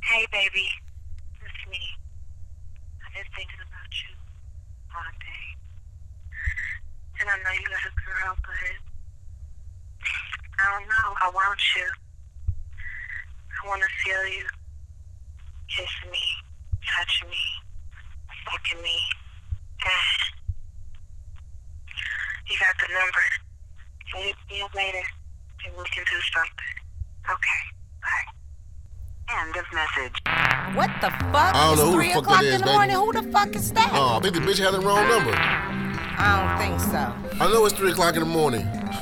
Hey, baby. It's me. I've been thinking about you all day. And I know you got a girl, but I don't know. I want you. I want to feel you. Kiss me. Touch me. Fucking me. You got the number. Can you be up later? And we can do something. Okay. Bye. End of message. What the fuck? I don't know who the 3 fuck o'clock that is, in the baby. morning. Who the fuck is that? Oh, I think the bitch had the wrong number. I don't think so. I know it's 3 o'clock in the morning.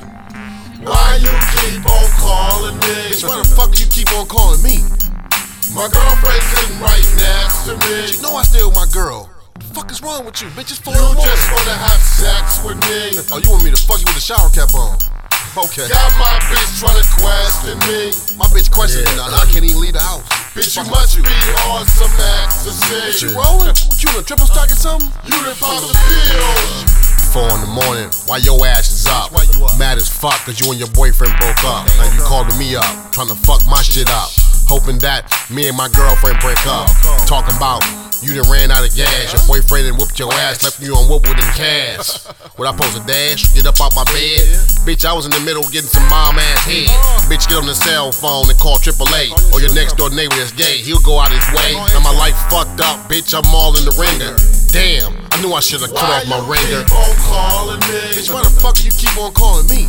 Why you keep on calling me? Bitch, why the fuck you keep on calling me? My girlfriend's sitting right next to me. You know I stay with my girl. What the fuck is wrong with you? Bitch, it's 4 in the You morning. just wanna have sex with me. Oh, you want me to fuck you with the shower cap on? Okay. Got my bitch trying to question me. My bitch questioning me now. I can't even leave the house. Bitch, you must be on some ecstasy. You rolling? What, you in a triple stock or something? You done pop the pills. 4 in the morning, while your ass is up. Why you up? Mad as fuck, cause you and your boyfriend broke up. Now you calling me up, trying to fuck my shit up. Hoping that me and my girlfriend break up. Talking about you done ran out of gas. Your boyfriend done whooped your ass, left you on Woodwood and Cass. What I supposed to dash? Get up out my bed? Bitch, I was in the middle getting some mom ass head. Bitch, get on the cell phone and call AAA. Or your next door neighbor that's gay, he'll go out his way. Now my life fucked up, bitch, I'm all in the ringer. Damn, I knew I should've cut off my ringer. Keep on calling me. Bitch, why the fuck you keep on calling me?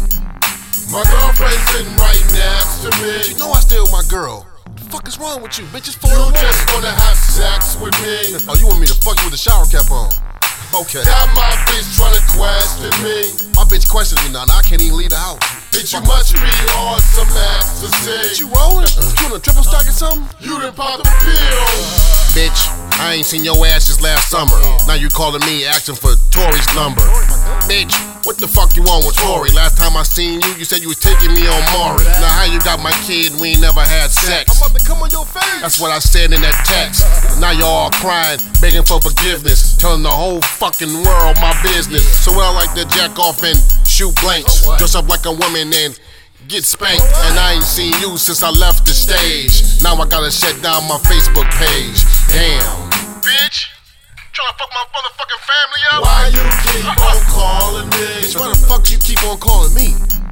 My girlfriend's sitting right next to me. You know I stay with my girl. What the fuck is wrong with you? Bitch, it's 4 in You the morning. just wanna have sex with me. Oh, you want me to fuck you with the shower cap on? Okay. Got my bitch trying to question me. My bitch questioning me now. I can't even leave the house. Bitch, you must be on some ecstasy. You rolling? You in a triple stock or something? You done pop the pills. Bitch, I ain't seen your ass since last summer. Now you calling me asking for Tori's number. Bitch, what the fuck you want with Tori? Last time I seen you, you said you was taking me on Maury. Now how you got my kid and we ain't never had sex? I'm about to come on your face. That's what I said in that text. Now you're all crying, begging for forgiveness, telling the whole fucking world my business. So I like to jack off and shoot blanks, dress up like a woman and get spanked. And I ain't seen you since I left the stage. Now I gotta shut down my Facebook page. Damn, bitch, trying to fuck my motherfucking family up? Why you keep on calling me? Bitch, why the fuck you keep on calling me?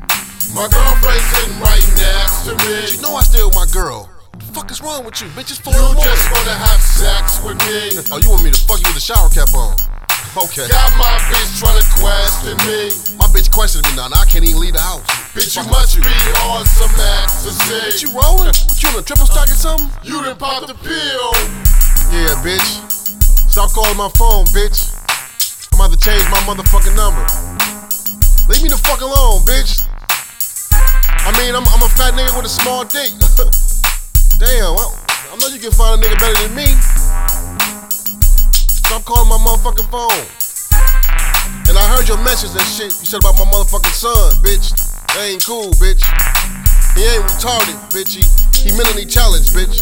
My girlfriend's sitting right next to me. You know I stay with my girl. What the fuck is wrong with you? Bitch, it's 4 in You the morning. just wanna have sex with me. Oh, you want me to fuck you with the shower cap on? Okay. Got my bitch trying to question me. My bitch questioning me now. I can't even leave the house. Bitch, you must be on some ecstasy. You rolling? What, you in a triple stock or something? You done pop the pill. Yeah, bitch. Stop calling my phone, bitch. I'm about to change my motherfucking number. Leave me the fuck alone, bitch. I mean, I'm a fat nigga with a small dick. Damn, I know you can find a nigga better than me. Stop calling my motherfucking phone. And I heard your message and shit you said about my motherfucking son, bitch. That ain't cool, bitch. He ain't retarded, bitch. He mentally challenged, bitch.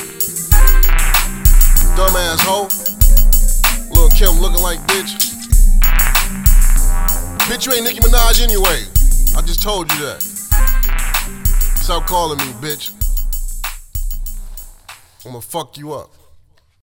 Dumbass hoe. Lil' Kim looking like bitch. Bitch, you ain't Nicki Minaj anyway. I just told you that. Stop calling me, bitch. I'ma fuck you up.